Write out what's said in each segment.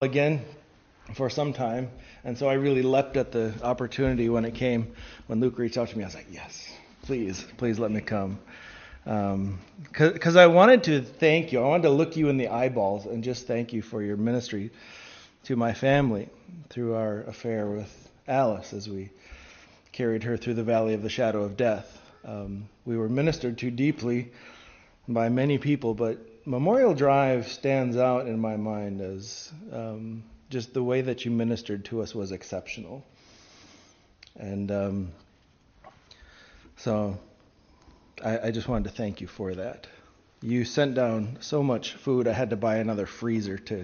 again for some time, and so I really leapt at the opportunity when it came. When Luke reached out to me, I was like, yes, please let me come. Because I wanted to thank you. I wanted to look you in the eyeballs and just thank you for your ministry to my family through our affair with Alice as we carried her through the valley of the shadow of death. We were ministered to deeply by many people, but Memorial Drive stands out in my mind as just the way that you ministered to us was exceptional. And so I just wanted to thank you for that. You sent down so much food, I had to buy another freezer to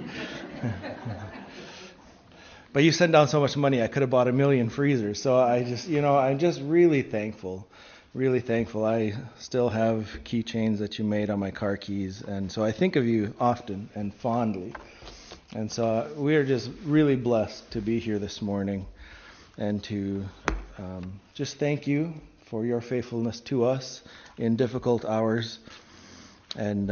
But you sent down so much money, I could have bought a million freezers. So I'm just really thankful. Really thankful. I still have keychains that you made on my car keys. And so I think of you often and fondly. And so we are just really blessed to be here this morning and to just thank you for your faithfulness to us in difficult hours. And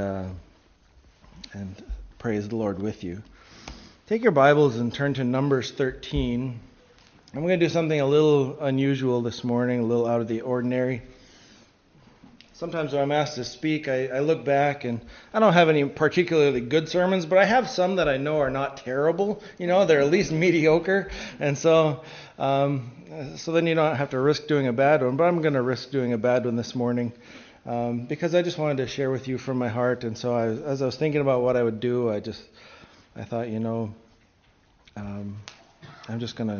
praise the Lord with you. Take your Bibles and turn to Numbers 13. I'm going to do something a little unusual this morning, a little out of the ordinary. Sometimes when I'm asked to speak, I look back and I don't have any particularly good sermons, but I have some that I know are not terrible. They're at least mediocre. And so then you don't have to risk doing a bad one, but I'm going to risk doing a bad one this morning because I just wanted to share with you from my heart. And so as I was thinking about what I would do, I thought, I'm just going to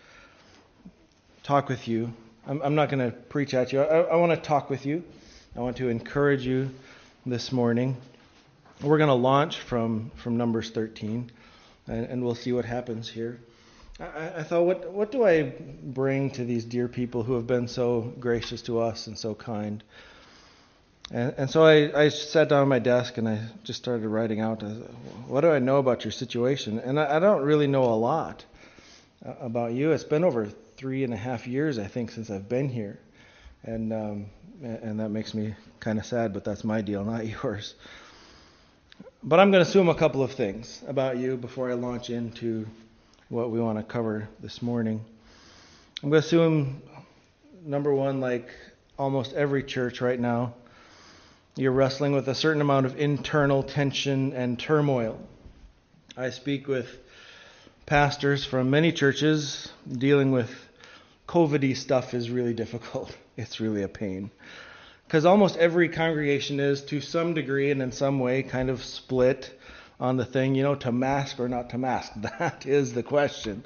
talk with you. I'm not going to preach at you. I want to talk with you. I want to encourage you this morning. We're going to launch from Numbers 13, and we'll see what happens here. I thought, what do I bring to these dear people who have been so gracious to us and so kind? And so I sat down at my desk and I just started writing out, what do I know about your situation? And I don't really know a lot about you. It's been over 3.5 years, I think, since I've been here. And that makes me kind of sad, but that's my deal, not yours. But I'm going to assume a couple of things about you before I launch into what we want to cover this morning. I'm going to assume, number one, like almost every church right now, you're wrestling with a certain amount of internal tension and turmoil. I speak with pastors from many churches. Dealing with COVID-y stuff is really difficult. It's really a pain. Because almost every congregation is, to some degree and in some way, kind of split on the thing, to mask or not to mask. That is the question.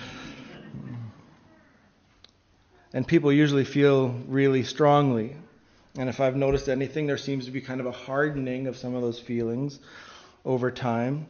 And people usually feel really strongly. And if I've noticed anything, there seems to be kind of a hardening of some of those feelings over time.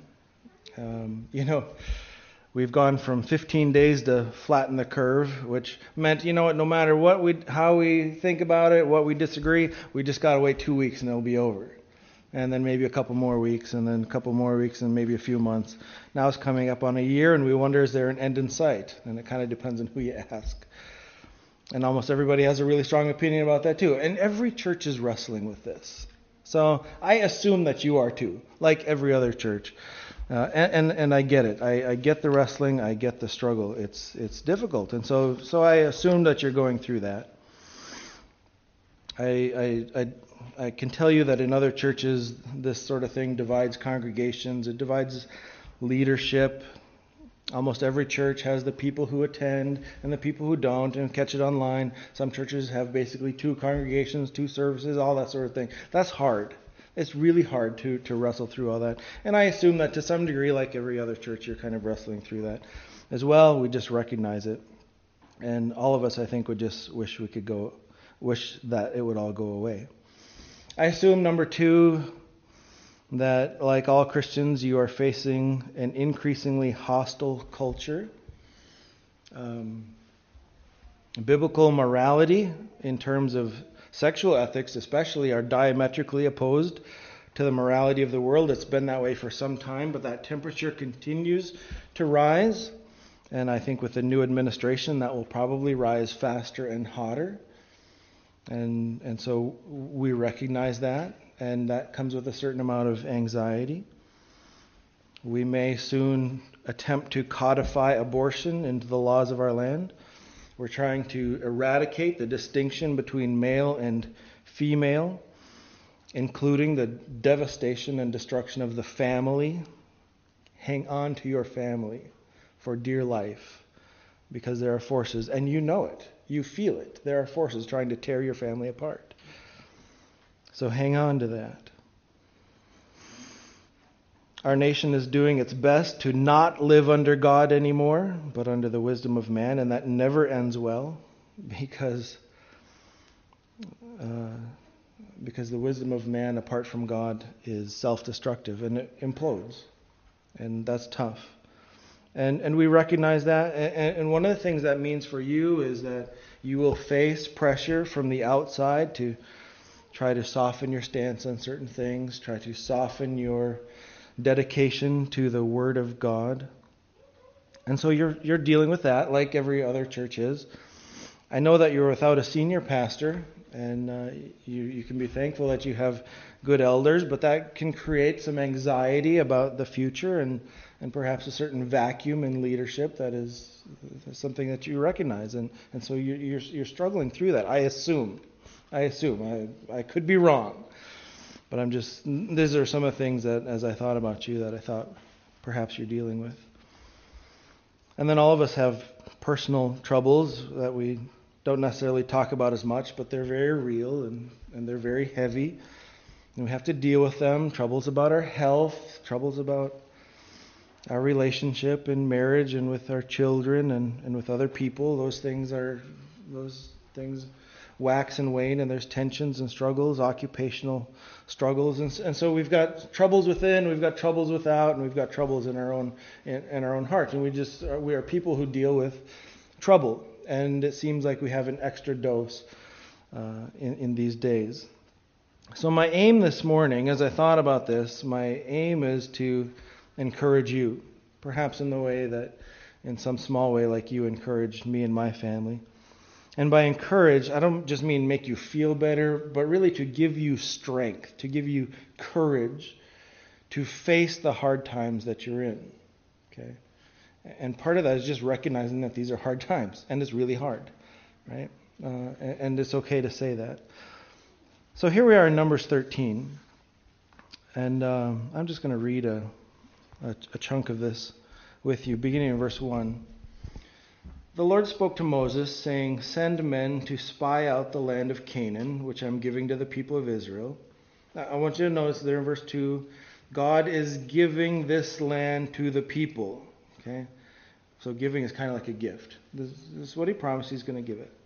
We've gone from 15 days to flatten the curve, which meant, no matter how we think about it, what we disagree, we just got to wait 2 weeks and it'll be over. And then maybe a couple more weeks, and then a couple more weeks, and maybe a few months. Now it's coming up on a year, and we wonder, is there an end in sight? And it kind of depends on who you ask. And almost everybody has a really strong opinion about that too. And every church is wrestling with this. So I assume that you are too, like every other church. And I get it. I get the wrestling. I get the struggle. It's difficult. And so I assume that you're going through that. I can tell you that in other churches, this sort of thing divides congregations. It divides leadership. Almost every church has the people who attend and the people who don't and catch it online. Some churches have basically 2 congregations, 2 services, all that sort of thing. That's hard. It's really hard to wrestle through all that. And I assume that to some degree, like every other church, you're kind of wrestling through that as well. We just recognize it. And all of us, I think, would just wish that it would all go away. I assume, number 2, that like all Christians, you are facing an increasingly hostile culture. Biblical morality, in terms of sexual ethics especially, are diametrically opposed to the morality of the world. It's been that way for some time, but that temperature continues to rise. And I think with the new administration, that will probably rise faster and hotter. And so we recognize that. And that comes with a certain amount of anxiety. We may soon attempt to codify abortion into the laws of our land. We're trying to eradicate the distinction between male and female, including the devastation and destruction of the family. Hang on to your family for dear life, because there are forces, and you know it, you feel it. There are forces trying to tear your family apart. So hang on to that. Our nation is doing its best to not live under God anymore, but under the wisdom of man, and that never ends well, because the wisdom of man apart from God is self-destructive, and it implodes, and that's tough. And we recognize that, and one of the things that means for you is that you will face pressure from the outside to try to soften your stance on certain things, try to soften your dedication to the Word of God. And so you're dealing with that like every other church is. I know that you're without a senior pastor, and you can be thankful that you have good elders, but that can create some anxiety about the future and perhaps a certain vacuum in leadership that is something that you recognize. And so you're struggling through that, I assume. I could be wrong. But these are some of the things that, as I thought about you, that I thought perhaps you're dealing with. And then all of us have personal troubles that we don't necessarily talk about as much, but they're very real and they're very heavy. And we have to deal with them. Troubles about our health, troubles about our relationship in marriage and with our children and with other people. Those things wax and wane, and there's tensions and struggles, occupational struggles, and so we've got troubles within, we've got troubles without, and we've got troubles in our own hearts, and we are people who deal with trouble, and it seems like we have an extra dose in these days. So my aim this morning, as I thought about this, my aim is to encourage you, perhaps in some small way, like you encouraged me and my family. And by encourage, I don't just mean make you feel better, but really to give you strength, to give you courage to face the hard times that you're in. Okay? And part of that is just recognizing that these are hard times, and it's really hard, right? And it's okay to say that. So here we are in Numbers 13, and I'm just going to read a chunk of this with you, beginning in verse 1. The Lord spoke to Moses, saying, "Send men to spy out the land of Canaan, which I'm giving to the people of Israel." Now, I want you to notice there in verse 2, God is giving this land to the people. Okay? So giving is kind of like a gift. This is what he promised he's going to give it.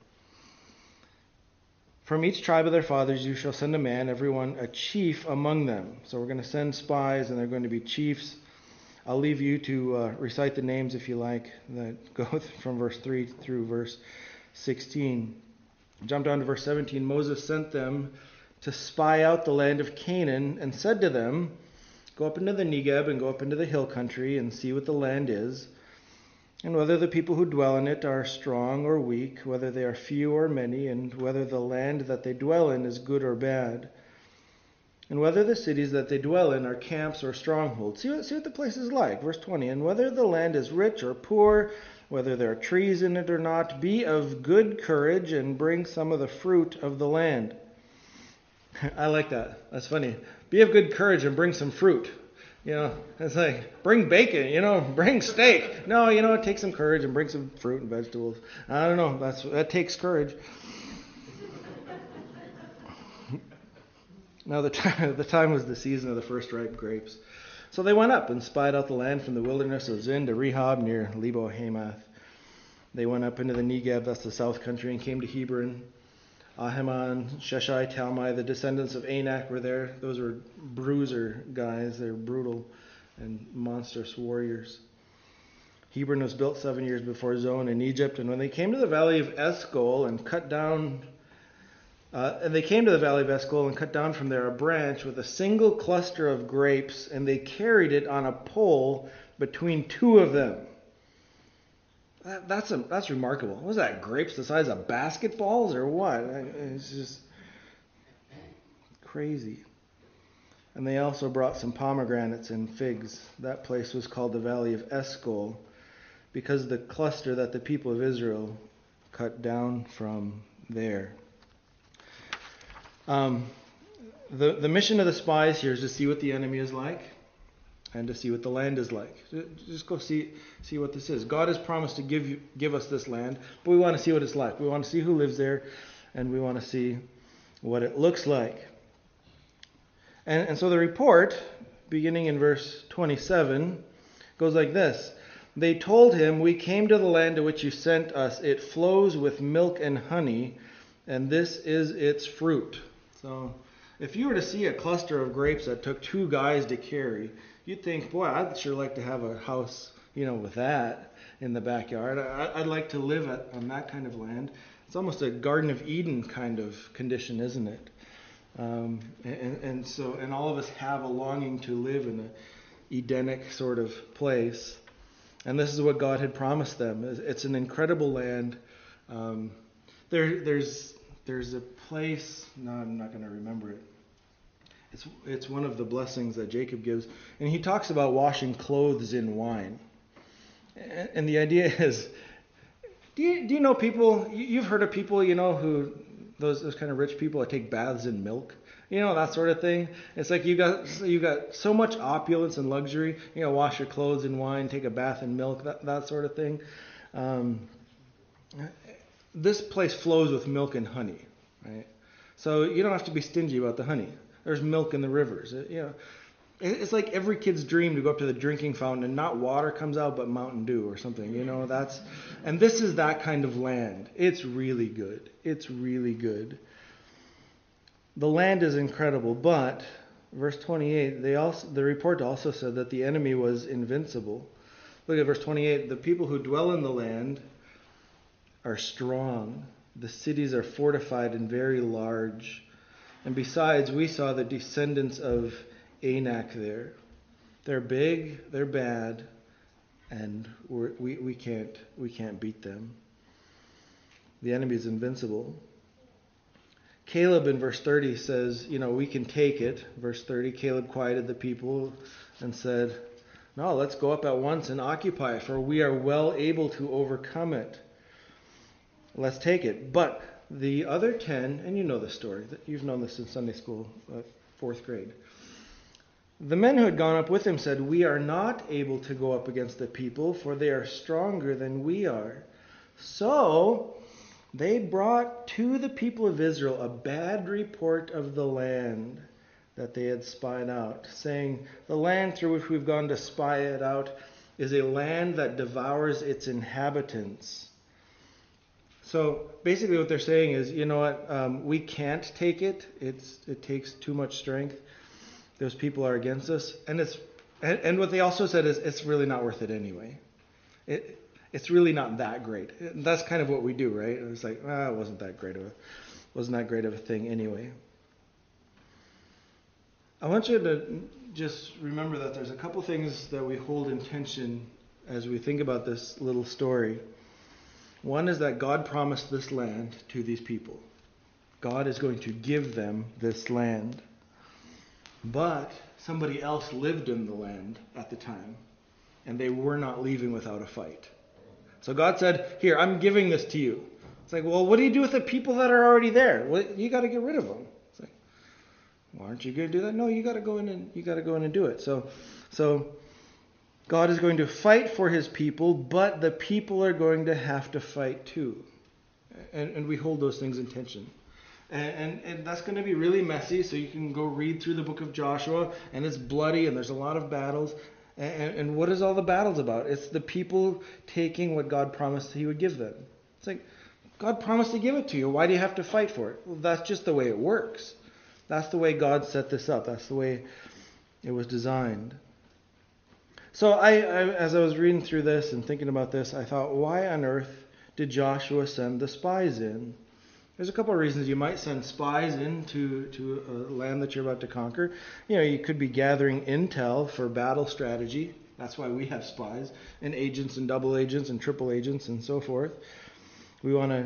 "From each tribe of their fathers you shall send a man, everyone a chief among them." So we're going to send spies, and they're going to be chiefs. I'll leave you to recite the names if you like, that go from verse 3 through verse 16. Jump down to verse 17. Moses sent them to spy out the land of Canaan and said to them, "Go up into the Negeb and go up into the hill country and see what the land is, and whether the people who dwell in it are strong or weak, whether they are few or many, and whether the land that they dwell in is good or bad. And whether the cities that they dwell in are camps or strongholds." See what the place is like. Verse 20. "And whether the land is rich or poor, whether there are trees in it or not, be of good courage and bring some of the fruit of the land." I like that. That's funny. Be of good courage and bring some fruit. It's like, bring bacon, bring steak. No, take some courage and bring some fruit and vegetables. I don't know. That takes courage. Now the time was the season of the first ripe grapes. So they went up and spied out the land from the wilderness of Zin to Rehob near Lebo Hamath. They went up into the Negeb, that's the south country, and came to Hebron. Ahiman, Sheshai, Talmai, the descendants of Anak were there. Those were bruiser guys. They're brutal and monstrous warriors. Hebron was built 7 years before Zoan in Egypt. And when they came to the valley of Eshcol and cut down from there a branch with a single cluster of grapes, and they carried it on a pole between two of them. That's remarkable. What was that, grapes the size of basketballs or what? It's just crazy. And they also brought some pomegranates and figs. That place was called the Valley of Eshcol, because of the cluster that the people of Israel cut down from there. The mission of the spies here is to see what the enemy is like and to see what the land is like. Just go see what this is. God has promised to give us this land, but we want to see what it's like. We want to see who lives there, and we want to see what it looks like. And so the report, beginning in verse 27, goes like this. They told him, "We came to the land to which you sent us. It flows with milk and honey, and this is its fruit." So if you were to see a cluster of grapes that took 2 guys to carry, you'd think, boy, I'd sure like to have a house, with that in the backyard. I'd like to live on that kind of land. It's almost a Garden of Eden kind of condition, isn't it? And all of us have a longing to live in an Edenic sort of place. And this is what God had promised them. It's an incredible land. There's a place, no, I'm not going to remember it. It's one of the blessings that Jacob gives. And he talks about washing clothes in wine. And the idea is, do you know people, you've heard of people, who, those kind of rich people that take baths in milk? That sort of thing. It's like you got so much opulence and luxury. Wash your clothes in wine, take a bath in milk, that sort of thing. This place flows with milk and honey, right? So you don't have to be stingy about the honey. There's milk in the rivers. It's like every kid's dream to go up to the drinking fountain and not water comes out, but Mountain Dew or something. And this is that kind of land. It's really good. It's really good. The land is incredible, but verse 28, the report also said that the enemy was invincible. Look at verse 28. The people who dwell in the land are strong. The cities are fortified and very large. And besides, we saw the descendants of Anak there. They're big, they're bad, and we can't beat them. The enemy is invincible. Caleb in verse 30 says, we can take it. Verse 30, Caleb quieted the people and said, "No, let's go up at once and occupy it, for we are well able to overcome it. Let's take it." But the other 10, and you know the story, you've known this in Sunday school, 4th grade. The men who had gone up with him said, "We are not able to go up against the people, for they are stronger than we are." So they brought to the people of Israel a bad report of the land that they had spied out, saying, "The land through which we've gone to spy it out is a land that devours its inhabitants." So basically what they're saying is, we can't take it. It takes too much strength. Those people are against us. And what they also said is, it's really not worth it anyway. It's really not that great. That's kind of what we do, right? It's like, it wasn't that great of a thing anyway. I want you to just remember that there's a couple things that we hold in tension as we think about this little story. One is that God promised this land to these people. God is going to give them this land. But somebody else lived in the land at the time, and they were not leaving without a fight. So God said, "Here, I'm giving this to you." It's like, well, what do you do with the people that are already there? Well, you got to get rid of them. It's like, well, aren't you going to do that? No, you got to go in and do it. So God is going to fight for his people, but the people are going to have to fight too. And we hold those things in tension. And that's going to be really messy, so you can go read through the book of Joshua, and it's bloody, and there's a lot of battles. And what is all the battles about? It's the people taking what God promised he would give them. It's like, God promised to give it to you. Why do you have to fight for it? Well, that's just the way it works. That's the way God set this up. That's the way it was designed. So as I was reading through this and thinking about this, I thought, why on earth did Joshua send the spies in? There's a couple of reasons you might send spies into a land that you're about to conquer. You could be gathering intel for battle strategy. That's why we have spies and agents and double agents and triple agents and so forth. We want to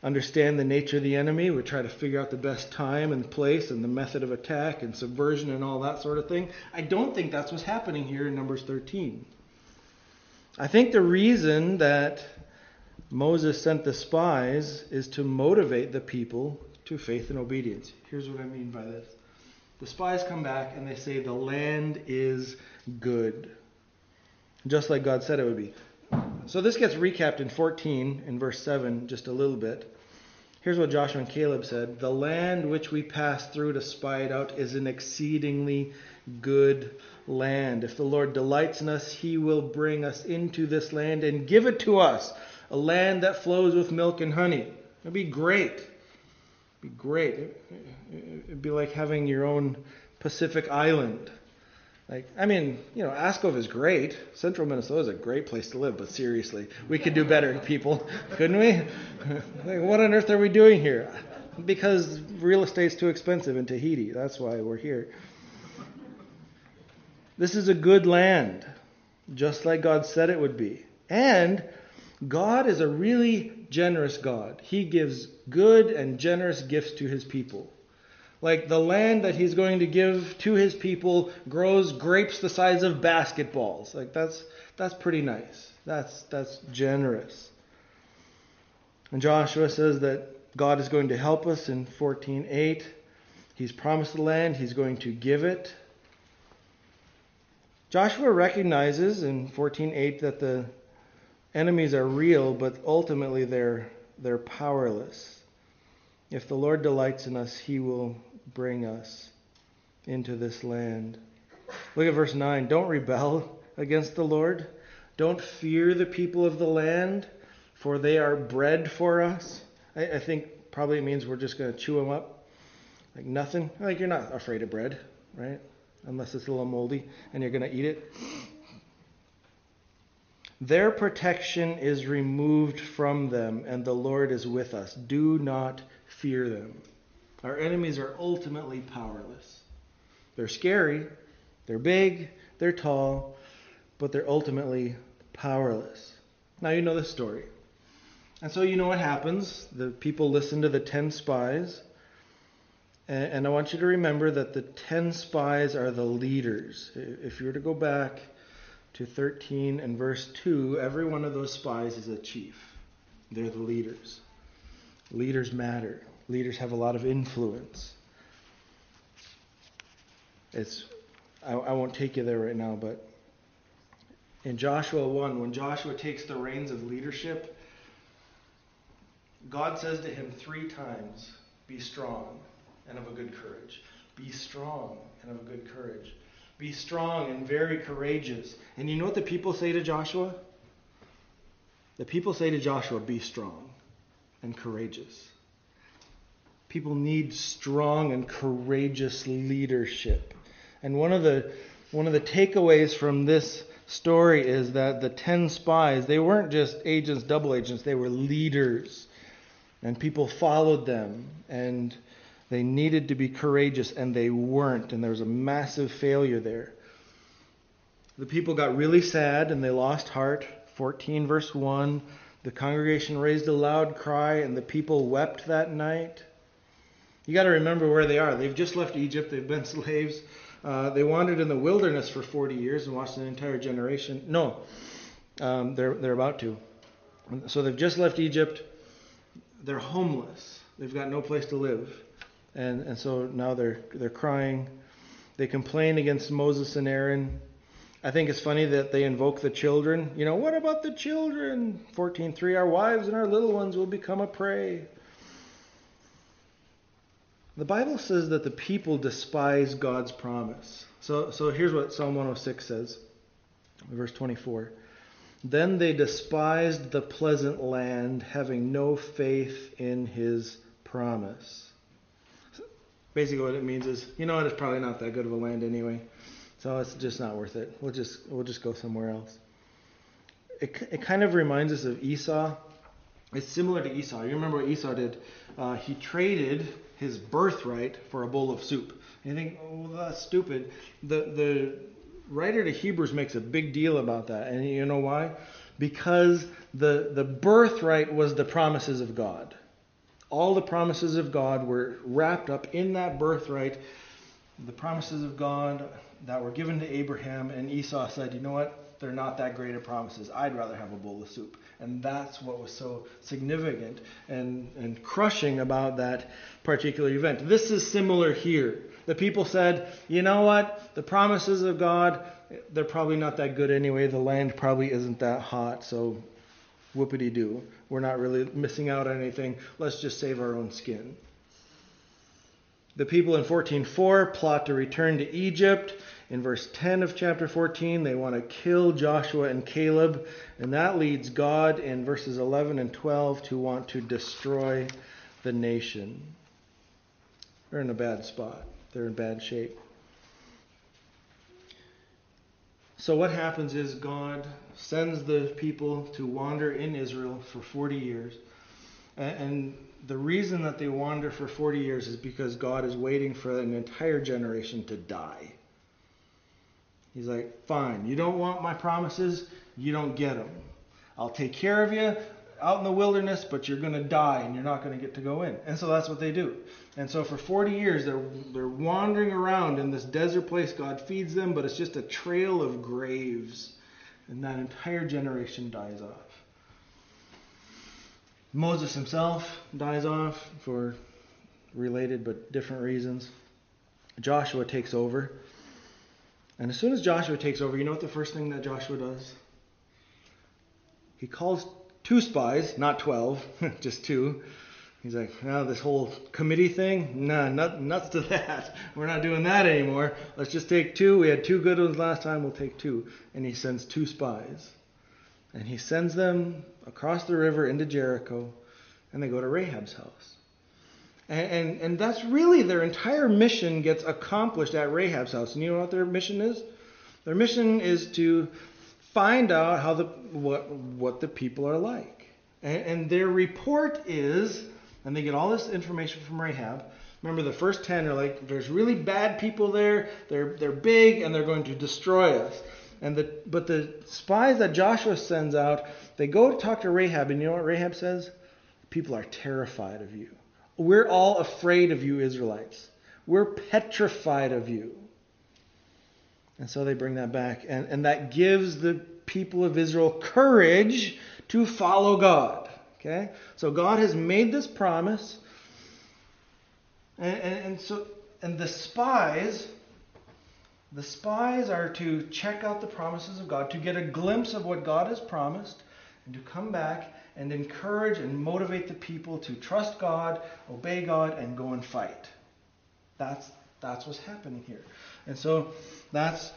understand the nature of the enemy, would try to figure out the best time and place and the method of attack and subversion and all that sort of thing. I don't think that's what's happening here in Numbers 13. I think the reason that Moses sent the spies is to motivate the people to faith and obedience. Here's what I mean by this. The spies come back and they say the land is good, just like God said it would be. So this gets recapped in 14 in verse 7 just a little bit. Here's what Joshua and Caleb said. The land which we passed through to spy it out is an exceedingly good land. If the Lord delights in us, he will bring us into this land and give it to us, a land that flows with milk and honey. It'd be great. It'd be great. It'd be like having your own Pacific island. Ascov is great. Central Minnesota is a great place to live, but seriously, we could do better, people, couldn't we? What on earth are we doing here? Because real estate's too expensive in Tahiti. That's why we're here. This is a good land, just like God said it would be. And God is a really generous God. He gives good and generous gifts to his people. Like the land that he's going to give to his people grows grapes the size of basketballs. Like that's pretty nice. That's generous. And Joshua says that God is going to help us in 14:8. He's promised the land. He's going to give it. Joshua recognizes in 14:8 that the enemies are real, but ultimately they're powerless. If the Lord delights in us, he will bring us into this land. Look at verse 9. Don't rebel against the Lord. Don't fear the people of the land, for they are bread for us. I think probably it means we're just going to chew them up like nothing. Like you're not afraid of bread, right? Unless it's a little moldy and you're going to eat it. Their protection is removed from them, and the Lord is with us. Do not fear them. Our enemies are ultimately powerless. They're scary, they're big, they're tall, but they're ultimately powerless. Now you know the story. And so you know what happens. The people listen to the 10 spies. And I want you to remember that the 10 spies are the leaders. If you were to go back to 13 and verse 2, every one of those spies is a chief. They're the leaders. Leaders matter. Leaders have a lot of influence. I won't take you there right now, but in Joshua 1, when Joshua takes the reins of leadership, God says to him 3 times, be strong and of a good courage. Be strong and of a good courage. Be strong and very courageous. And you know what the people say to Joshua? The people say to Joshua, be strong and courageous. People need strong and courageous leadership. And one of the takeaways from this story is that the 10 spies, they weren't just agents, double agents, they were leaders. And people followed them, and they needed to be courageous, and they weren't, and there was a massive failure there. The people got really sad, and they lost heart. 14 verse 1, the congregation raised a loud cry, and the people wept that night. You got to remember where they are. They've just left Egypt. They've been slaves. They wandered in the wilderness for 40 years and watched an entire generation. No, they're about to. So they've just left Egypt. They're homeless. They've got no place to live. And so now they're crying. They complain against Moses and Aaron. I think it's funny that they invoke the children. You know, what about the children? 14:3, our wives and our little ones will become a prey. The Bible says that the people despise God's promise. So here's what Psalm 106 says, verse 24. Then they despised the pleasant land, having no faith in his promise. Basically what it means is, you know what, it's probably not that good of a land anyway. So it's just not worth it. We'll just go somewhere else. It kind of reminds us of Esau. It's similar to Esau. You remember what Esau did? He traded his birthright for a bowl of soup. And you think, oh, that's stupid. The writer to Hebrews makes a big deal about that. And you know why? Because the birthright was the promises of God. All the promises of God were wrapped up in that birthright. The promises of God that were given to Abraham, and Esau said, you know what? They're not that great of promises. I'd rather have a bowl of soup. And that's what was so significant and crushing about that particular event. This is similar here. The people said, you know what? The promises of God, they're probably not that good anyway. The land probably isn't that hot, so whoopity-doo. We're not really missing out on anything. Let's just save our own skin. The people in 14:4 plot to return to Egypt. In verse 10 of chapter 14, they want to kill Joshua and Caleb. And that leads God in verses 11 and 12 to want to destroy the nation. They're in a bad spot. They're in bad shape. So what happens is God sends the people to wander in Israel for 40 years. And the reason that they wander for 40 years is because God is waiting for an entire generation to die. He's like, fine, you don't want my promises, you don't get them. I'll take care of you out in the wilderness, but you're going to die and you're not going to get to go in. And so that's what they do. And so for 40 years, they're wandering around in this desert place. God feeds them, but it's just a trail of graves. And that entire generation dies off. Moses himself dies off for related but different reasons. Joshua takes over. And as soon as Joshua takes over, you know what the first thing that Joshua does? He calls 2 spies, not 12, just 2. He's like, oh, this whole committee thing? Nah, nuts to that. We're not doing that anymore. Let's just take 2. We had 2 good ones last time. We'll take 2. And he sends 2 spies. And he sends them across the river into Jericho. And they go to Rahab's house. And that's really their entire mission gets accomplished at Rahab's house. And you know what their mission is? Their mission is to find out how what the people are like. And their report is, and they get all this information from Rahab. Remember, the first 10 are like, there's really bad people there. They're big, and they're going to destroy us. But the spies that Joshua sends out, they go to talk to Rahab, and you know what Rahab says? People are terrified of you. We're all afraid of you, Israelites. We're petrified of you. And so they bring that back. And that gives the people of Israel courage to follow God. Okay? So God has made this promise. And the spies are to check out the promises of God, to get a glimpse of what God has promised, and to come back and encourage and motivate the people to trust God, obey God, and go and fight. That's what's happening here. And so that's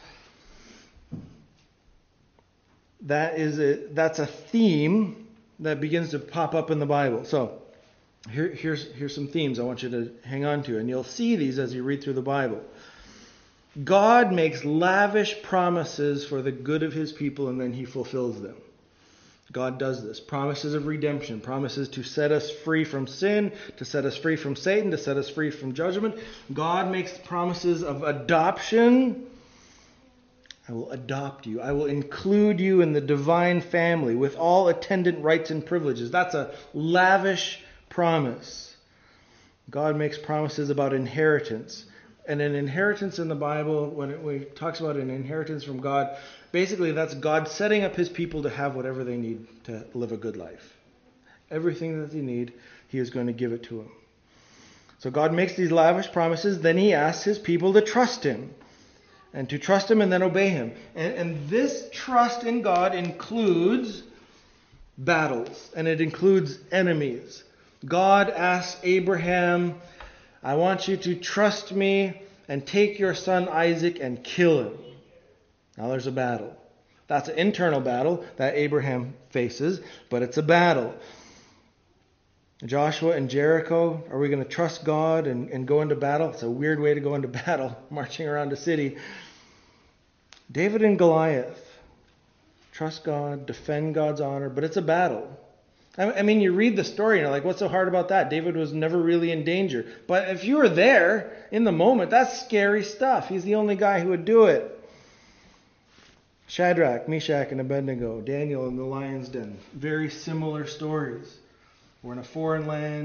a theme that begins to pop up in the Bible. So here's some themes I want you to hang on to, and you'll see these as you read through the Bible. God makes lavish promises for the good of his people, and then he fulfills them. God does this. Promises of redemption, promises to set us free from sin, to set us free from Satan, to set us free from judgment. God makes promises of adoption. I will adopt you. I will include you in the divine family with all attendant rights and privileges. That's a lavish promise. God makes promises about inheritance. And an inheritance in the Bible, when it talks about an inheritance from God, basically that's God setting up his people to have whatever they need to live a good life. Everything that they need, he is going to give it to them. So God makes these lavish promises, then he asks his people to trust him. And to trust him and then obey him. And this trust in God includes battles. And it includes enemies. God asks Abraham, I want you to trust me and take your son Isaac and kill him. Now there's a battle. That's an internal battle that Abraham faces, but it's a battle. Joshua and Jericho, are we going to trust God and go into battle? It's a weird way to go into battle, marching around a city. David and Goliath, trust God, defend God's honor, but it's a battle. I mean, you read the story and you're like, what's so hard about that? David was never really in danger. But if you were there in the moment, that's scary stuff. He's the only guy who would do it. Shadrach, Meshach, and Abednego, Daniel in the lion's den. Very similar stories. We're in a foreign land,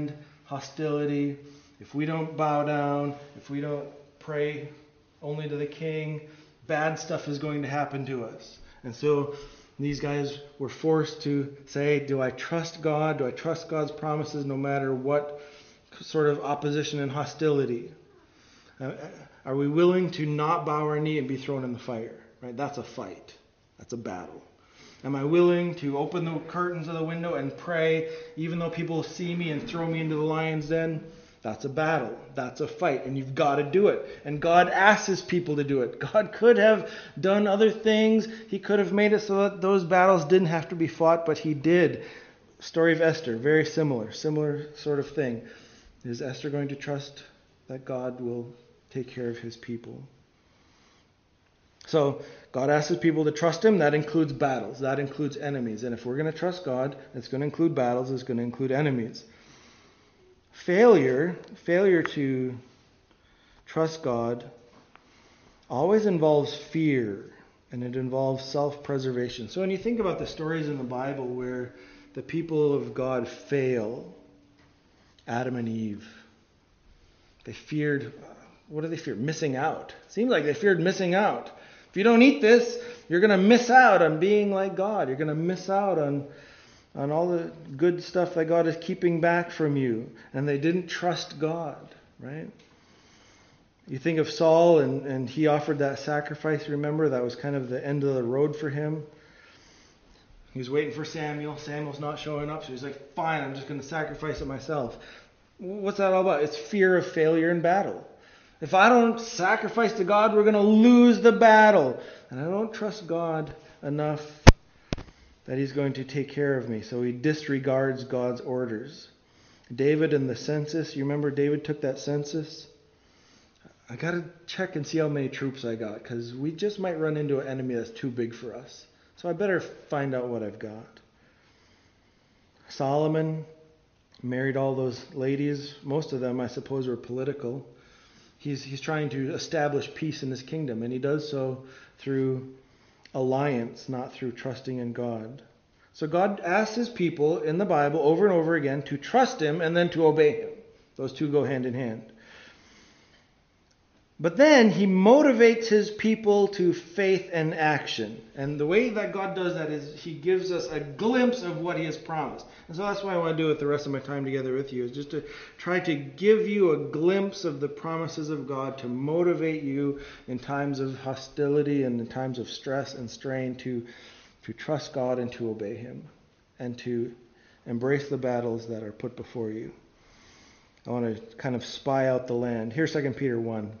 hostility, if we don't bow down, if we don't pray only to the king, bad stuff is going to happen to us. And so these guys were forced to say, do I trust God? Do I trust God's promises no matter what sort of opposition and hostility? Are we willing to not bow our knee and be thrown in the fire? Right? That's a fight. That's a battle. Am I willing to open the curtains of the window and pray even though people see me and throw me into the lion's den? That's a battle. That's a fight. And you've got to do it. And God asks his people to do it. God could have done other things. He could have made it so that those battles didn't have to be fought, but he did. Story of Esther, very similar sort of thing. Is Esther going to trust that God will take care of his people? So God asks his people to trust him. That includes battles. That includes enemies. And if we're going to trust God, it's going to include battles. It's going to include enemies. Failure to trust God always involves fear, and it involves self-preservation. So when you think about the stories in the Bible where the people of God fail, Adam and Eve, they feared, what do they fear? Missing out. It seems like they feared missing out. If you don't eat this, you're going to miss out on being like God. You're going to miss out on all the good stuff that God is keeping back from you. And they didn't trust God, right? You think of Saul and he offered that sacrifice, remember? That was kind of the end of the road for him. He was waiting for Samuel. Samuel's not showing up, so he's like, fine, I'm just going to sacrifice it myself. What's that all about? It's fear of failure in battle. If I don't sacrifice to God, we're going to lose the battle. And I don't trust God enough that he's going to take care of me. So he disregards God's orders. David and the census, you remember David took that census? I got to check and see how many troops I got, because we just might run into an enemy that's too big for us. So I better find out what I've got. Solomon married all those ladies. Most of them, I suppose, were political. He's trying to establish peace in his kingdom, and he does so through alliance, not through trusting in God. So God asks his people in the Bible over and over again to trust him and then to obey him. Those two go hand in hand. But then he motivates his people to faith and action. And the way that God does that is he gives us a glimpse of what he has promised. And so that's why I want to do it the rest of my time together with you, is just to try to give you a glimpse of the promises of God to motivate you in times of hostility and in times of stress and strain to trust God and to obey him and to embrace the battles that are put before you. I want to kind of spy out the land. Here's 2 Peter 1.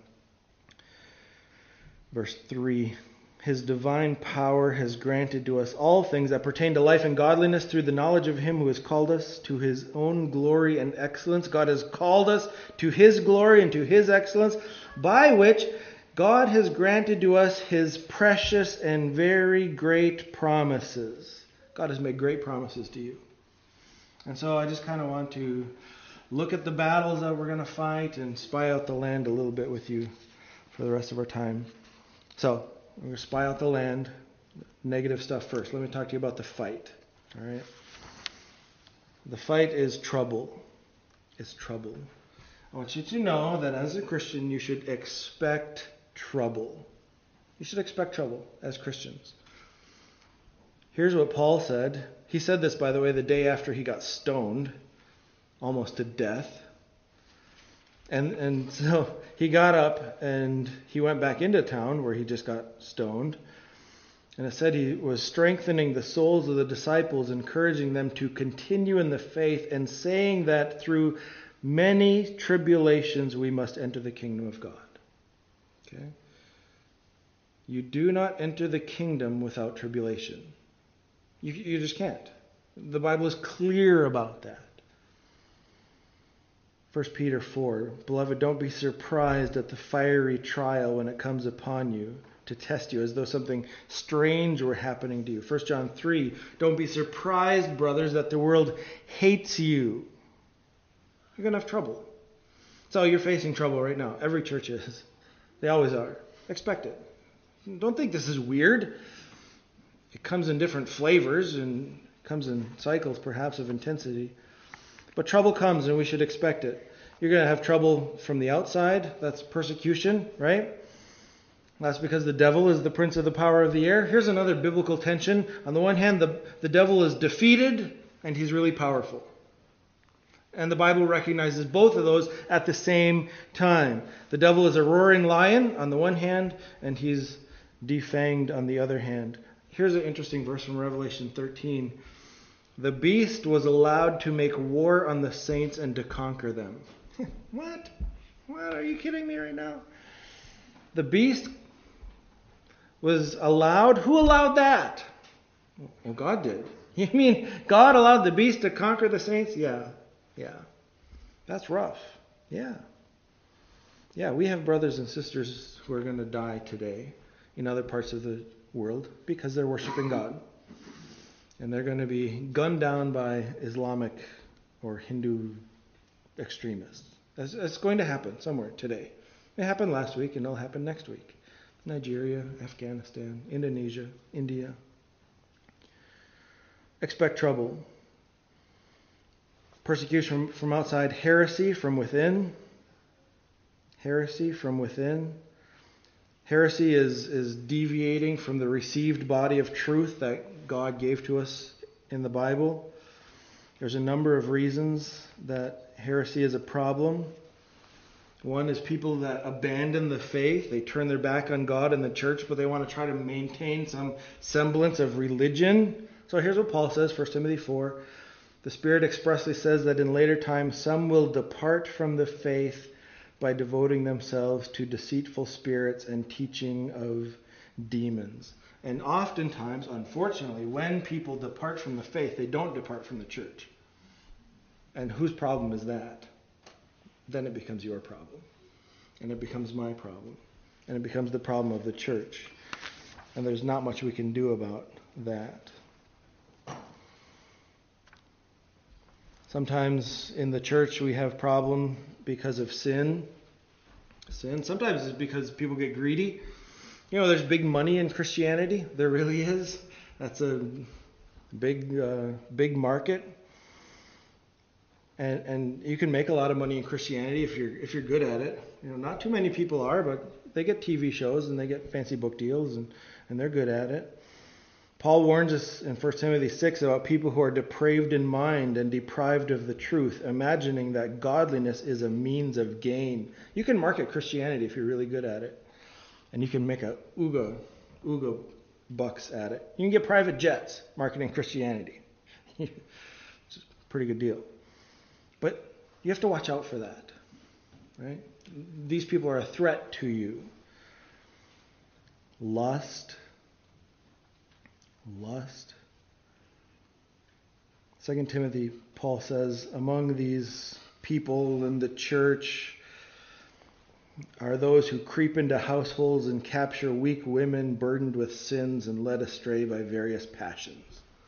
Verse 3, his divine power has granted to us all things that pertain to life and godliness through the knowledge of him who has called us to his own glory and excellence. God has called us to his glory and to his excellence, by which God has granted to us his precious and very great promises. God has made great promises to you. And so I just kind of want to look at the battles that we're going to fight and spy out the land a little bit with you for the rest of our time. So, we're going to spy out the land. Negative stuff first. Let me talk to you about the fight. All right? The fight is trouble. It's trouble. I want you to know that as a Christian, you should expect trouble. You should expect trouble as Christians. Here's what Paul said. He said this, by the way, the day after he got stoned, almost to death. And so he got up and he went back into town where he just got stoned. And it said he was strengthening the souls of the disciples, encouraging them to continue in the faith, and saying that through many tribulations we must enter the kingdom of God. Okay? You do not enter the kingdom without tribulation. You just can't. The Bible is clear about that. 1 Peter 4, beloved, don't be surprised at the fiery trial when it comes upon you to test you as though something strange were happening to you. 1 John 3, don't be surprised, brothers, that the world hates you. You're going to have trouble. So you're facing trouble right now. Every church is. They always are. Expect it. Don't think this is weird. It comes in different flavors and comes in cycles perhaps of intensity. But trouble comes, and we should expect it. You're going to have trouble from the outside. That's persecution, right? That's because the devil is the prince of the power of the air. Here's another biblical tension. On the one hand, the devil is defeated, and he's really powerful. And the Bible recognizes both of those at the same time. The devil is a roaring lion on the one hand, and he's defanged on the other hand. Here's an interesting verse from Revelation 13. The beast was allowed to make war on the saints and to conquer them. What? What? Are you kidding me right now? The beast was allowed? Who allowed that? Well, God did. You mean God allowed the beast to conquer the saints? Yeah. That's rough. Yeah, we have brothers and sisters who are going to die today in other parts of the world because they're worshiping God. And they're going to be gunned down by Islamic or Hindu extremists. It's going to happen somewhere today. It happened last week and it'll happen next week. Nigeria, Afghanistan, Indonesia, India. Expect trouble. Persecution from outside, heresy from within. Heresy from within. Heresy is deviating from the received body of truth that God gave to us in the Bible. There's a number of reasons that heresy is a problem. One is people that abandon the faith. They turn their back on God and the church, but they want to try to maintain some semblance of religion. So here's what Paul says, 1 Timothy 4. The Spirit expressly says that in later times some will depart from the faith by devoting themselves to deceitful spirits and teaching of demons. And oftentimes, unfortunately, when people depart from the faith, they don't depart from the church. And whose problem is that? Then it becomes your problem. And it becomes my problem. And it becomes the problem of the church. And there's not much we can do about that. Sometimes in the church we have problem because of sin. Sometimes it's because people get greedy. You know, there's big money in Christianity. There really is. That's a big market. And you can make a lot of money in Christianity if you're good at it. You know, not too many people are, but they get TV shows and they get fancy book deals and they're good at it. Paul warns us in 1 Timothy 6 about people who are depraved in mind and deprived of the truth, imagining that godliness is a means of gain. You can market Christianity if you're really good at it. And you can make a ooga bucks at it. You can get private jets marketing Christianity. It's a pretty good deal. But you have to watch out for that. Right? These people are a threat to you. Lust. 2 Timothy, Paul says, among these people in the church are those who creep into households and capture weak women burdened with sins and led astray by various passions.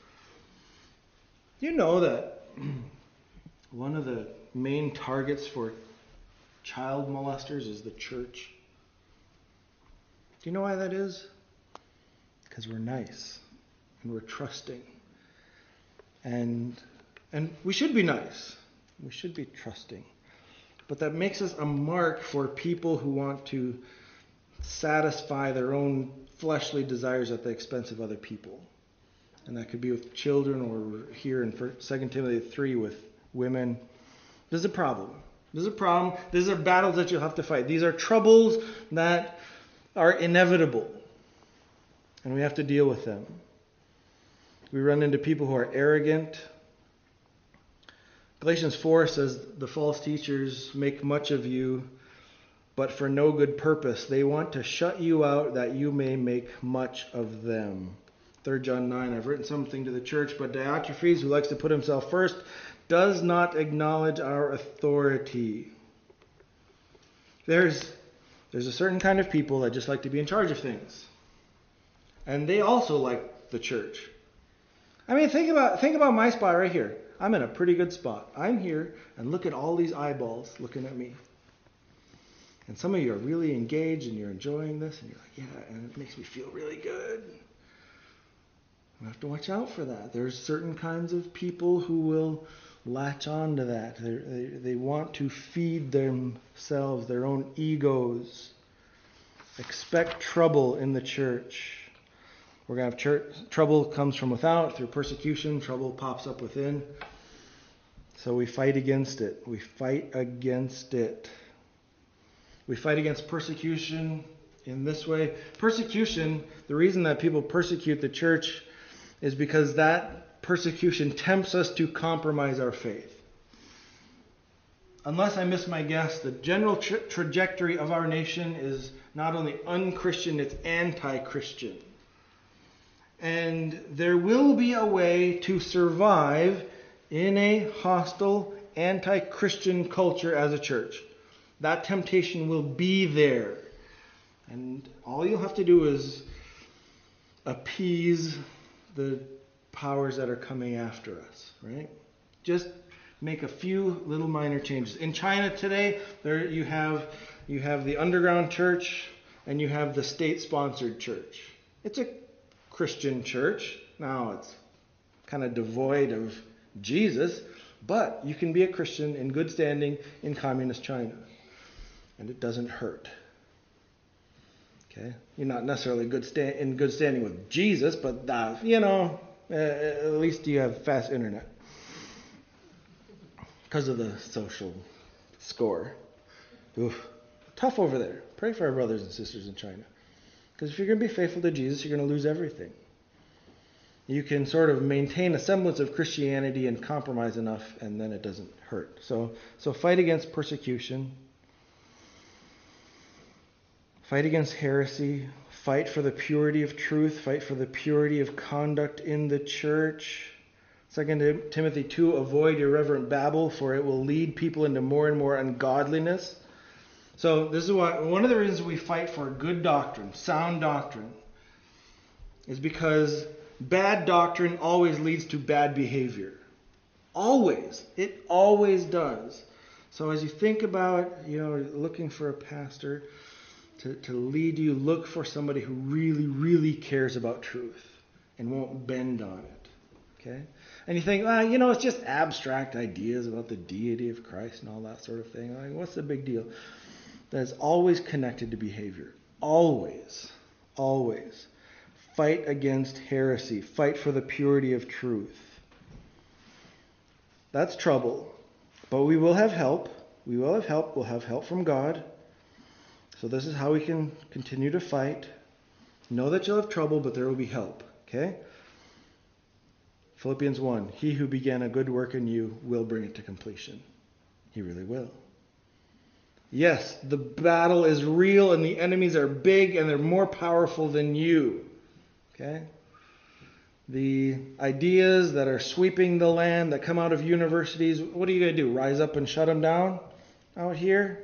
You know that one of the main targets for child molesters is the church. Do you know why that is? Because we're nice. And we're trusting. And we should be nice. We should be trusting. But that makes us a mark for people who want to satisfy their own fleshly desires at the expense of other people. And that could be with children, or here in 2 Timothy 3 with women. This is a problem. These are battles that you'll have to fight. These are troubles that are inevitable. And we have to deal with them. We run into people who are arrogant. Galatians 4 says the false teachers make much of you, but for no good purpose. They want to shut you out that you may make much of them. 3 John 9, I've written something to the church, but Diotrephes, who likes to put himself first, does not acknowledge our authority. There's a certain kind of people that just like to be in charge of things. And they also like the church. I mean, think about my spot right here. I'm in a pretty good spot. I'm here, and look at all these eyeballs looking at me. And some of you are really engaged, and you're enjoying this, and you're like, yeah, and it makes me feel really good. I have to watch out for that. There's certain kinds of people who will latch on to that. They want to feed themselves, their own egos. Expect trouble in the church. We're going to have church. Trouble comes from without through persecution. Trouble pops up within. So we fight against it. We fight against it. We fight against persecution in this way. Persecution, the reason that people persecute the church is because that persecution tempts us to compromise our faith. Unless I miss my guess, the general trajectory of our nation is not only unchristian, it's anti-Christian. And there will be a way to survive in a hostile, anti-Christian culture as a church. That temptation will be there. And all you'll have to do is appease the powers that are coming after us, right? Just make a few little minor changes. In China today, there you have the underground church and you have the state-sponsored church. It's a Christian church. Now it's kind of devoid of Jesus, but you can be a Christian in good standing in communist China. And it doesn't hurt. Okay? You're not necessarily in good standing with Jesus, but at least you have fast internet. Because of the social score. Oof. Tough over there. Pray for our brothers and sisters in China. Because if you're going to be faithful to Jesus, you're going to lose everything. You can sort of maintain a semblance of Christianity and compromise enough, and then it doesn't hurt. So fight against persecution. Fight against heresy. Fight for the purity of truth. Fight for the purity of conduct in the church. 2 Timothy 2, avoid irreverent babble, for it will lead people into more and more ungodliness. So this is one of the reasons we fight for good doctrine, sound doctrine, is because bad doctrine always leads to bad behavior. Always. It always does. So as you think about, looking for a pastor to lead you, look for somebody who really, really cares about truth and won't bend on it. Okay? And you think, it's just abstract ideas about the deity of Christ and all that sort of thing. Like, what's the big deal? That's always connected to behavior. Always. Always. Fight against heresy. Fight for the purity of truth. That's trouble. But we will have help. We will have help. We'll have help from God. So this is how we can continue to fight. Know that you'll have trouble, but there will be help. Okay? Philippians 1, he who began a good work in you will bring it to completion. He really will. Yes, the battle is real and the enemies are big and they're more powerful than you. Okay? The ideas that are sweeping the land, that come out of universities, what are you going to do? Rise up and shut them down out here?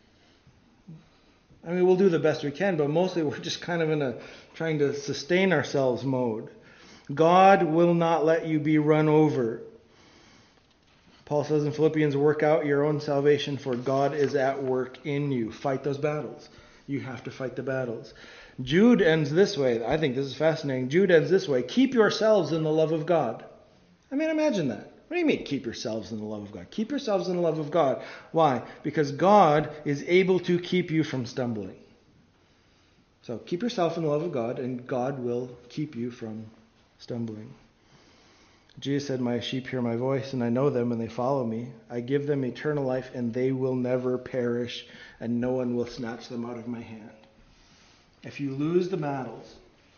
I mean, we'll do the best we can, but mostly we're just kind of in a trying to sustain ourselves mode. God will not let you be run over. Paul says in Philippians, work out your own salvation, for God is at work in you. Fight those battles. You have to fight the battles. Jude ends this way. I think this is fascinating. Jude ends this way. Keep yourselves in the love of God. I mean, imagine that. What do you mean, keep yourselves in the love of God? Keep yourselves in the love of God. Why? Because God is able to keep you from stumbling. So keep yourself in the love of God, and God will keep you from stumbling. Jesus said, my sheep hear my voice, and I know them, and they follow me. I give them eternal life, and they will never perish, and no one will snatch them out of my hand. If you lose the battles,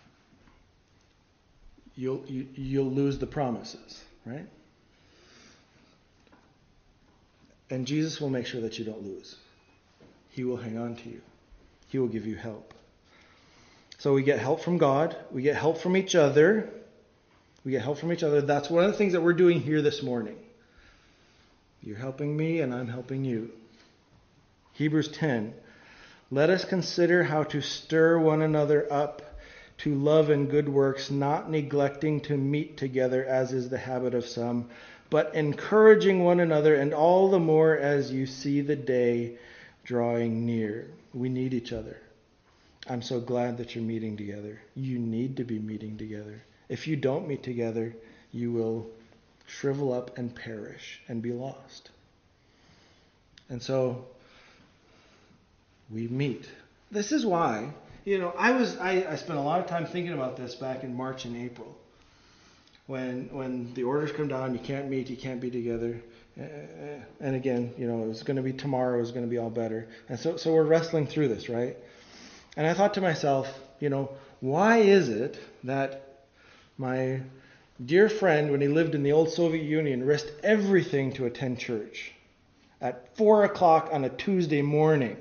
you'll lose the promises, right? And Jesus will make sure that you don't lose. He will hang on to you. He will give you help. So we get help from God. We get help from each other. That's one of the things that we're doing here this morning. You're helping me and I'm helping you. Hebrews 10. Let us consider how to stir one another up to love and good works, not neglecting to meet together as is the habit of some, but encouraging one another, and all the more as you see the day drawing near. We need each other. I'm so glad that you're meeting together. You need to be meeting together. If you don't meet together, you will shrivel up and perish and be lost. And so we meet. This is why, I spent a lot of time thinking about this back in March and April. When the orders come down, you can't meet, you can't be together. And again, it was going to be tomorrow, it was going to be all better. And so we're wrestling through this, right? And I thought to myself, why is it that my dear friend, when he lived in the old Soviet Union, risked everything to attend church at 4 o'clock on a Tuesday morning?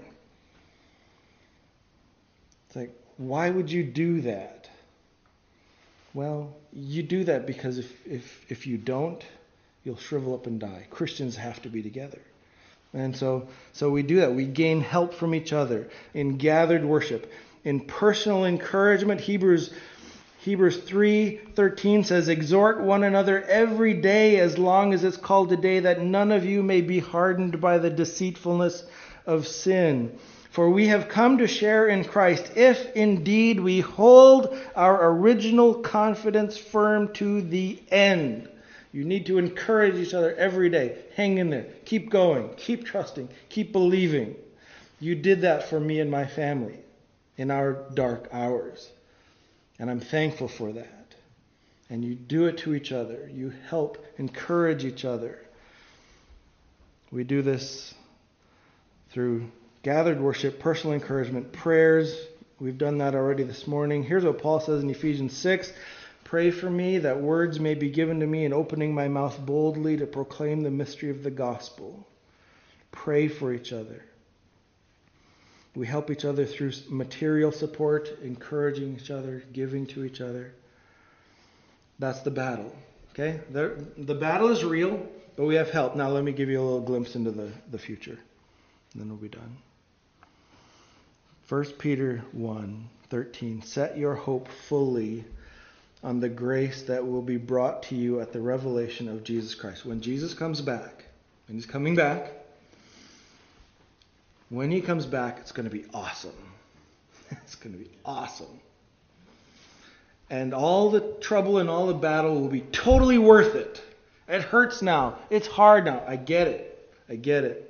It's like, why would you do that? Well, you do that because if you don't, you'll shrivel up and die. Christians have to be together. And so we do that. We gain help from each other in gathered worship, in personal encouragement. Hebrews 3:13 says, exhort one another every day as long as it's called today, that none of you may be hardened by the deceitfulness of sin. For we have come to share in Christ, if indeed we hold our original confidence firm to the end. You need to encourage each other every day. Hang in there. Keep going. Keep trusting. Keep believing. You did that for me and my family in our dark hours. And I'm thankful for that. And you do it to each other. You help encourage each other. We do this through gathered worship, personal encouragement, prayers. We've done that already this morning. Here's what Paul says in Ephesians 6. Pray for me that words may be given to me in opening my mouth boldly to proclaim the mystery of the gospel. Pray for each other. We help each other through material support, encouraging each other, giving to each other. That's the battle. Okay? The battle is real, but we have help. Now let me give you a little glimpse into the future. And then we'll be done. 1 Peter 1:13. Set your hope fully on the grace that will be brought to you at the revelation of Jesus Christ. When Jesus comes back, and he's coming back, when he comes back, it's going to be awesome. It's going to be awesome. And all the trouble and all the battle will be totally worth it. It hurts now. It's hard now. I get it.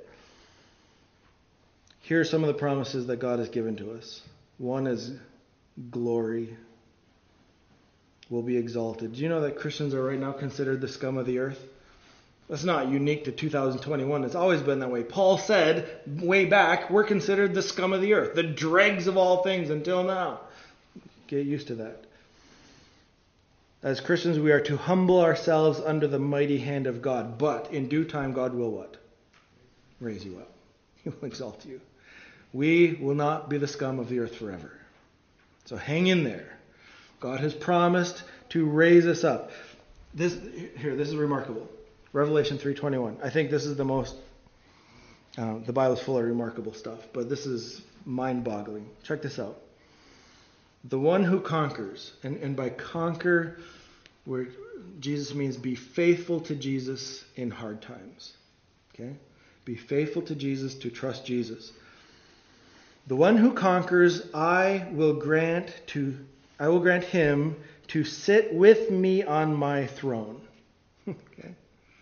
Here are some of the promises that God has given to us. One is glory. Will be exalted. Do you know that Christians are right now considered the scum of the earth? That's not unique to 2021. It's always been that way. Paul said way back, we're considered the scum of the earth, the dregs of all things until now. Get used to that. As Christians, we are to humble ourselves under the mighty hand of God. But in due time, God will what? Raise you up. He will exalt you. We will not be the scum of the earth forever. So hang in there. God has promised to raise us up. This is remarkable. Revelation 3:21. I think this is the most, the Bible is full of remarkable stuff, but this is mind-boggling. Check this out. The one who conquers, and by conquer, where Jesus means be faithful to Jesus in hard times. Okay? Be faithful to Jesus, to trust Jesus. The one who conquers, I will grant him to sit with me on my throne. Okay?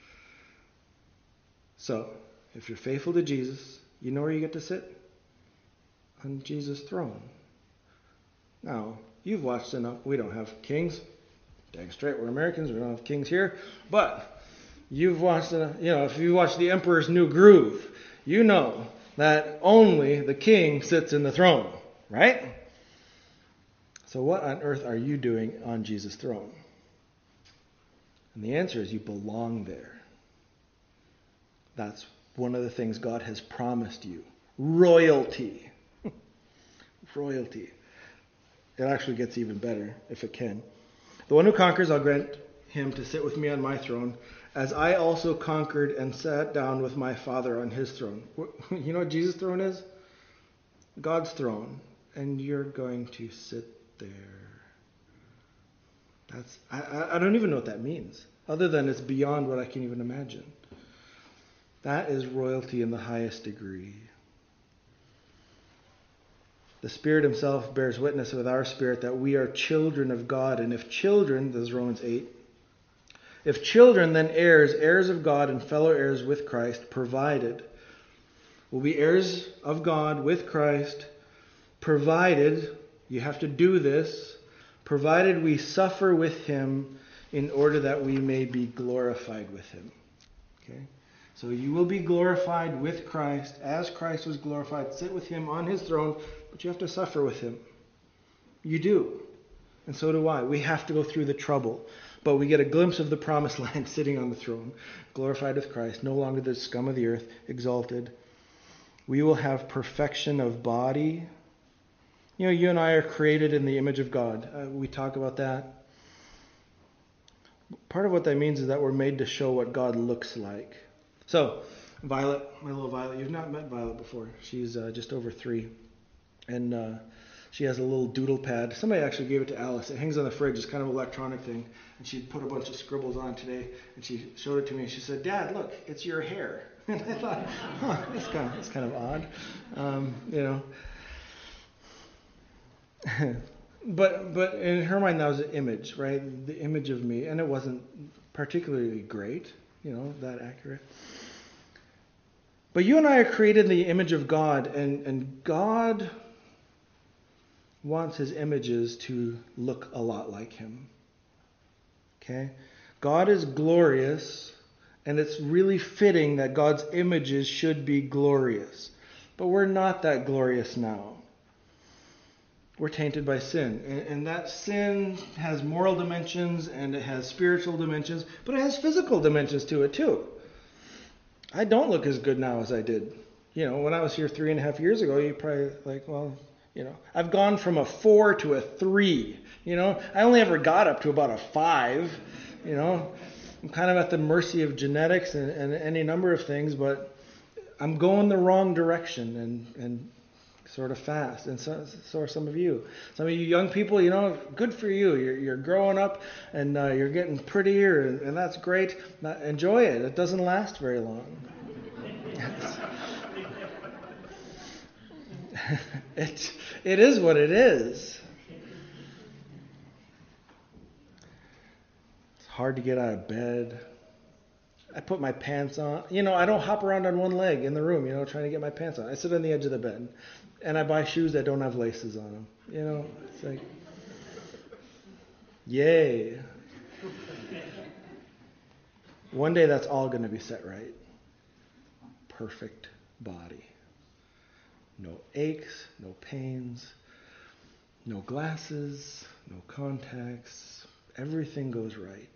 So, if you're faithful to Jesus, you know where you get to sit? On Jesus' throne. Now, you've watched enough. We don't have kings. Dang straight, we're Americans. We don't have kings here. But you've watched enough. If you watch The Emperor's New Groove, you know that only the king sits in the throne, right? So what on earth are you doing on Jesus' throne? And the answer is you belong there. That's one of the things God has promised you. Royalty. Royalty. It actually gets even better if it can. The one who conquers, I'll grant him to sit with me on my throne, as I also conquered and sat down with my Father on his throne. You know what Jesus' throne is? God's throne. And you're going to sit there. I don't even know what that means, other than it's beyond what I can even imagine. That is royalty in the highest degree. The Spirit himself bears witness with our spirit that we are children of God. And if children, this is Romans 8, If children, then heirs, heirs of God and fellow heirs with Christ, provided. We'll be heirs of God with Christ, provided, you have to do this, provided we suffer with him in order that we may be glorified with him. Okay? So you will be glorified with Christ as Christ was glorified. Sit with him on his throne, but you have to suffer with him. You do. And so do I. We have to go through the trouble. But we get a glimpse of the promised land sitting on the throne, glorified with Christ, no longer the scum of the earth, exalted. We will have perfection of body. You know, you and I are created in the image of God. We talk about that. Part of what that means is that we're made to show what God looks like. So, Violet, my little Violet, you've not met Violet before. She's just over 3. And she has a little doodle pad. Somebody actually gave it to Alice. It hangs on the fridge. It's kind of an electronic thing. And she put a bunch of scribbles on today. And she showed it to me. And she said, "Dad, look, it's your hair." And I thought, that's kind of odd. You know. But in her mind, that was an image, right? The image of me. And it wasn't particularly great, you know, that accurate. But you and I are created in the image of God. And God wants his images to look a lot like him. Okay? God is glorious, and it's really fitting that God's images should be glorious. But we're not that glorious now. We're tainted by sin. And that sin has moral dimensions, and it has spiritual dimensions, but it has physical dimensions to it too. I don't look as good now as I did. You know, when I was here 3.5 years ago, you probably like, well, you know, I've gone from a 4 to a 3. You know, I only ever got up to about a 5. You know, I'm kind of at the mercy of genetics and any number of things, but I'm going the wrong direction and sort of fast. And so are some of you. Some of you young people, you know, good for you. You're growing up and you're getting prettier, and that's great. Enjoy it. It doesn't last very long. It is what it is. It's hard to get out of bed. I put my pants on. You know, I don't hop around on one leg in the room, you know, trying to get my pants on. I sit on the edge of the bed. And I buy shoes that don't have laces on them. You know, it's like, yay. One day that's all going to be set right. Perfect body. No aches, no pains, no glasses, no contacts. Everything goes right.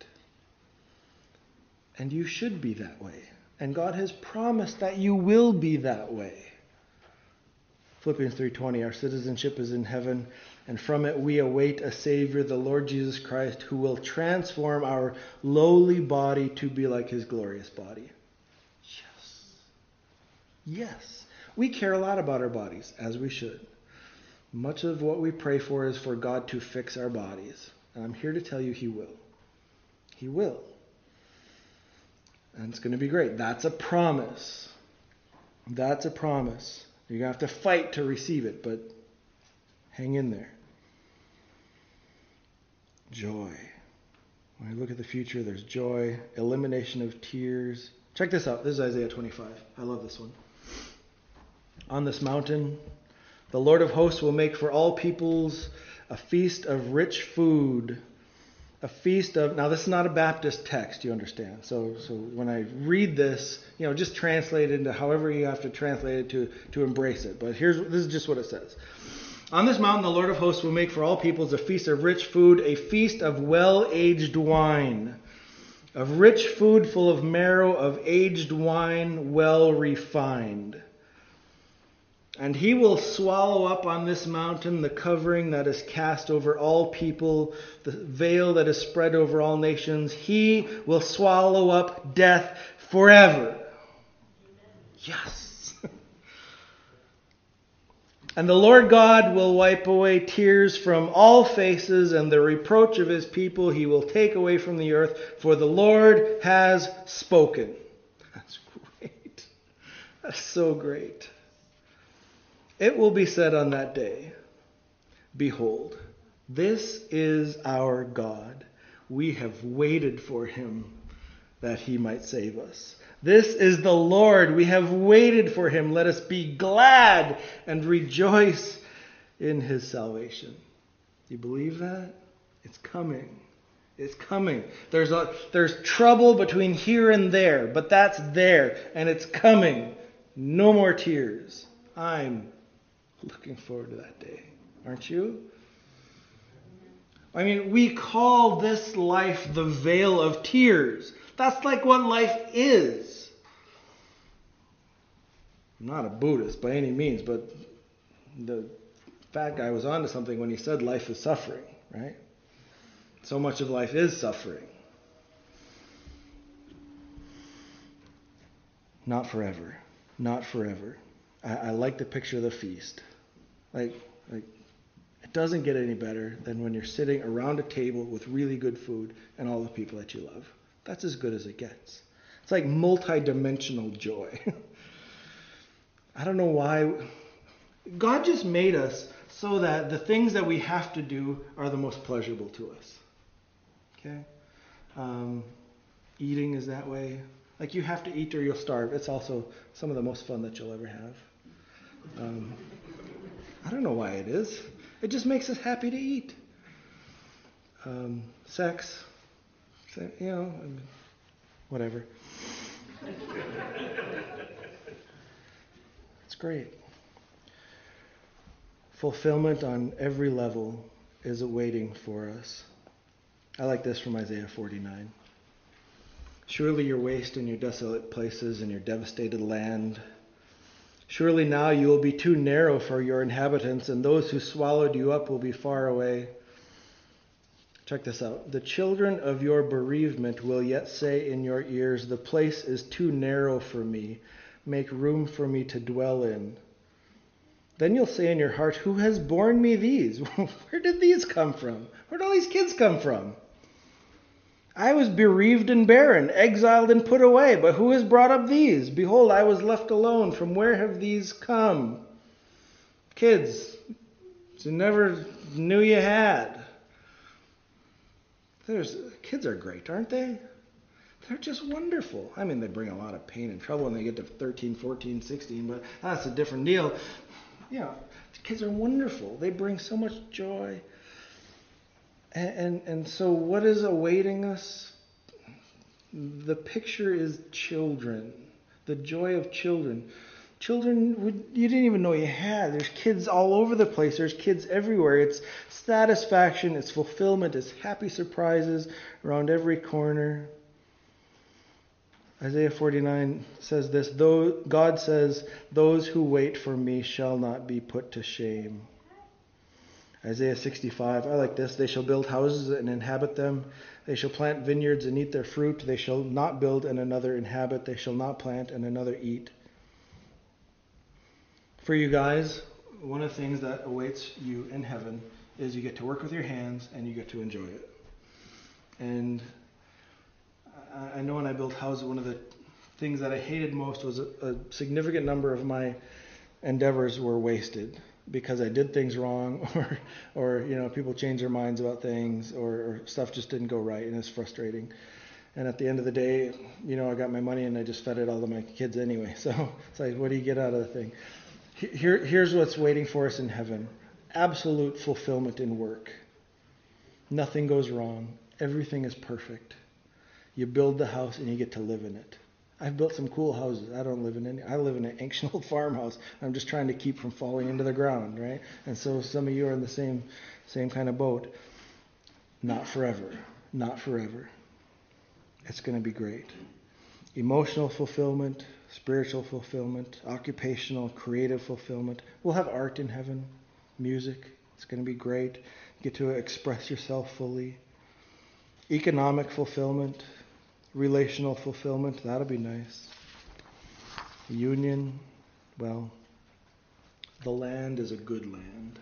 And you should be that way. And God has promised that you will be that way. Philippians 3:20, our citizenship is in heaven, and from it we await a Savior, the Lord Jesus Christ, who will transform our lowly body to be like his glorious body. Yes. Yes. We care a lot about our bodies, as we should. Much of what we pray for is for God to fix our bodies. And I'm here to tell you he will. He will. And it's going to be great. That's a promise. That's a promise. You're going to have to fight to receive it, but hang in there. Joy. When I look at the future, there's joy, elimination of tears. Check this out. This is Isaiah 25. I love this one. On this mountain, the Lord of hosts will make for all peoples a feast of rich food. A feast of, now this is not a Baptist text, you understand. So when I read this, you know, just translate it into however you have to translate it to embrace it. But this is just what it says. On this mountain, the Lord of hosts will make for all peoples a feast of rich food, a feast of well-aged wine, of rich food full of marrow, of aged wine well refined. And he will swallow up on this mountain the covering that is cast over all people, the veil that is spread over all nations. He will swallow up death forever. Yes. And the Lord God will wipe away tears from all faces, and the reproach of his people he will take away from the earth, for the Lord has spoken. That's great. That's so great. It will be said on that day, behold, this is our God. We have waited for him that he might save us. This is the Lord. We have waited for him. Let us be glad and rejoice in his salvation. Do you believe that? It's coming. It's coming. There's trouble between here and there, but that's there, and it's coming. No more tears. I'm looking forward to that day. Aren't you? I mean, we call this life the vale of tears. That's like what life is. I'm not a Buddhist by any means, but the fat guy was onto something when he said life is suffering, right? So much of life is suffering. Not forever. Not forever. I like the picture of the feast. Like it doesn't get any better than when you're sitting around a table with really good food and all the people that you love. That's as good as it gets. It's like multi-dimensional joy. I don't know why. God just made us so that the things that we have to do are the most pleasurable to us. Okay? Eating is that way. Like you have to eat or you'll starve. It's also some of the most fun that you'll ever have. I don't know why it is. It just makes us happy to eat. Sex, whatever. It's great. Fulfillment on every level is awaiting for us. I like this from Isaiah 49. Surely your waste and your desolate places and your devastated land. Surely now you will be too narrow for your inhabitants, and those who swallowed you up will be far away. Check this out. The children of your bereavement will yet say in your ears, the place is too narrow for me. Make room for me to dwell in. Then you'll say in your heart, who has borne me these? Where did these come from? Where did all these kids come from? I was bereaved and barren, exiled and put away. But who has brought up these? Behold, I was left alone. From where have these come? Kids, you never knew you had. Kids are great, aren't they? They're just wonderful. I mean, they bring a lot of pain and trouble when they get to 13, 14, 16, but that's a different deal. Yeah, kids are wonderful. They bring so much joy. And so what is awaiting us? The picture is children. The joy of children. Children you didn't even know you had. There's kids all over the place. There's kids everywhere. It's satisfaction. It's fulfillment. It's happy surprises around every corner. Isaiah 49 says this, God says, those who wait for me shall not be put to shame. Isaiah 65, I like this. They shall build houses and inhabit them. They shall plant vineyards and eat their fruit. They shall not build and another inhabit. They shall not plant and another eat. For you guys, one of the things that awaits you in heaven is you get to work with your hands and you get to enjoy it. And I know when I built houses, one of the things that I hated most was a significant number of my endeavors were wasted because I did things wrong or people changed their minds about things or stuff just didn't go right, and it's frustrating. And at the end of the day, I got my money and I just fed it all to my kids anyway. So it's like, what do you get out of the thing? Here's what's waiting for us in heaven. Absolute fulfillment in work. Nothing goes wrong. Everything is perfect. You build the house and you get to live in it. I've built some cool houses. I don't live in any. I live in an ancient old farmhouse. I'm just trying to keep from falling into the ground, right? And so some of you are in the same kind of boat. Not forever. Not forever. It's going to be great. Emotional fulfillment, spiritual fulfillment, occupational, creative fulfillment. We'll have art in heaven, music. It's going to be great. You get to express yourself fully. Economic fulfillment, relational fulfillment, that'll be nice. Union, well, the land is a good land.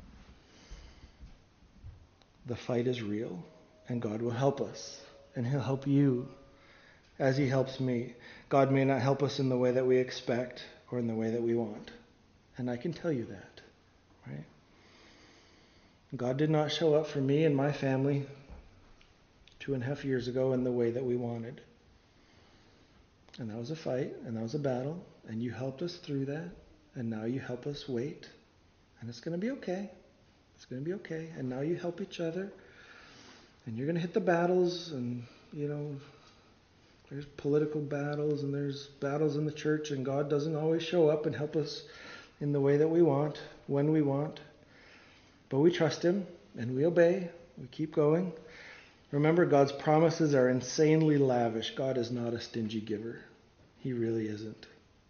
The fight is real, and God will help us, and He'll help you as He helps me. God may not help us in the way that we expect or in the way that we want, and I can tell you that, right? God did not show up for me and my family 2.5 years ago in the way that we wanted. And that was a fight, and that was a battle, and you helped us through that, and now you help us wait, and it's going to be okay. It's going to be okay. And now you help each other, and you're going to hit the battles, and, there's political battles, and there's battles in the church, and God doesn't always show up and help us in the way that we want, when we want. But we trust Him, and we obey. We keep going. Remember, God's promises are insanely lavish. God is not a stingy giver. He really isn't.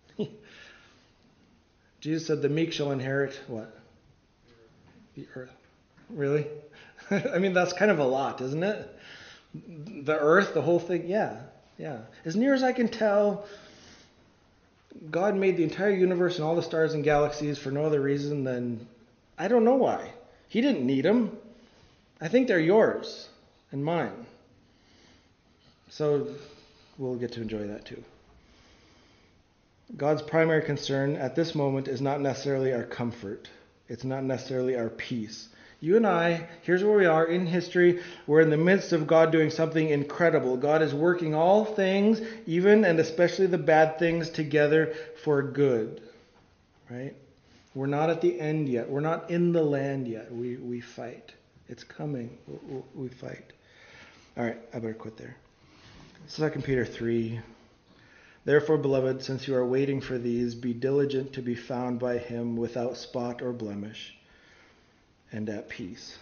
Jesus said the meek shall inherit what? The earth. Really? I mean, that's kind of a lot, isn't it? The earth, the whole thing, yeah. As near as I can tell, God made the entire universe and all the stars and galaxies for no other reason than, I don't know why. He didn't need them. I think they're yours and mine. So we'll get to enjoy that too. God's primary concern at this moment is not necessarily our comfort. It's not necessarily our peace. You and I, here's where we are in history. We're in the midst of God doing something incredible. God is working all things, even and especially the bad things, together for good. Right? We're not at the end yet. We're not in the land yet. We fight. It's coming. We fight. All right, I better quit there. 2 Peter 3. Therefore, beloved, since you are waiting for these, be diligent to be found by Him without spot or blemish and at peace.